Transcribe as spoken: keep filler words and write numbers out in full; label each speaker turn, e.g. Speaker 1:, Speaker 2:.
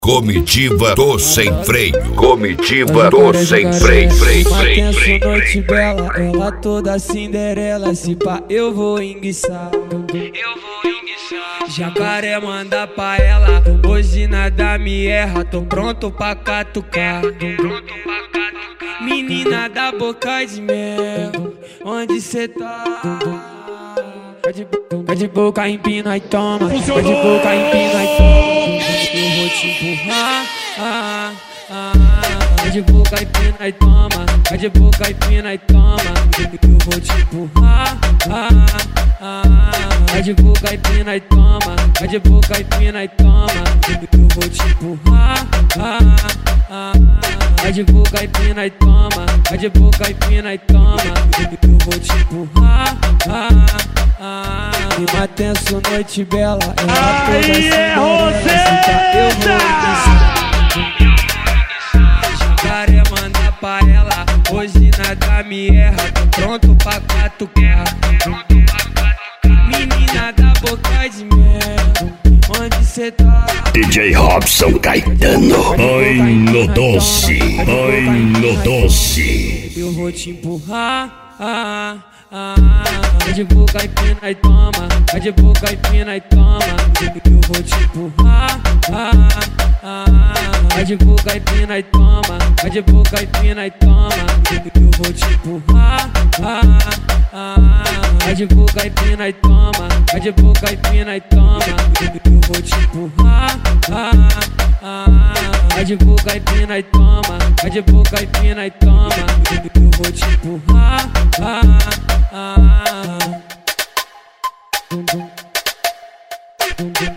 Speaker 1: Comitiva do sem freio, comitiva do sem freio, freio, freio, freio.
Speaker 2: Noite bela, ela toda Cinderela, se pá eu vou enguiçar, eu vou enguiçar. Jacaré manda pra ela, hoje nada me erra, tô pronto pra catucar, tô pronto pra catucar. Menina da boca de mel, onde cê tá? Vai de, vai de boca, empina e toma. Vai de boca, empina e toma. Eu vou te empurrar. Ah, ah, ah. Vai de boca, empina e toma. Vai de boca, empina e toma. Eu vou te empurrar. Ah, ah, ah. Vai de boca, empina e toma. Vai de boca, empina e toma. Eu vou te empurrar. Ah, ah, ah. Vai de boca, empina e toma. Vai de boca, empina e toma. Eu vou te empurrar. Ah, ah, clima tenso, noite bela, ela toda Cinderela, eu vou enguiçar. Jacaré manda pra ela, hoje nada me erra, tô pronto pra catucar. Menina da boca de mel, onde cê tá?
Speaker 1: D J Robson Caetano. Ai no doce, ai no doce.
Speaker 2: Eu vou te empurrar. Ah, ah, vai de boca, empina e toma. Vai de boca, empina e toma. Eu vou te empurrar. Ah, ah, vai de boca, empina e toma. Vai de boca, empina e toma. Eu vou te empurrar. Ah, ah, vai de boca, empina e toma. Vai de boca, empina e toma. Eu vou te empurrar. Ah, ah, vai de boca, empina e toma. Vai de boca, empina e toma. Eu vou te empurrar. Ah, ah, ah.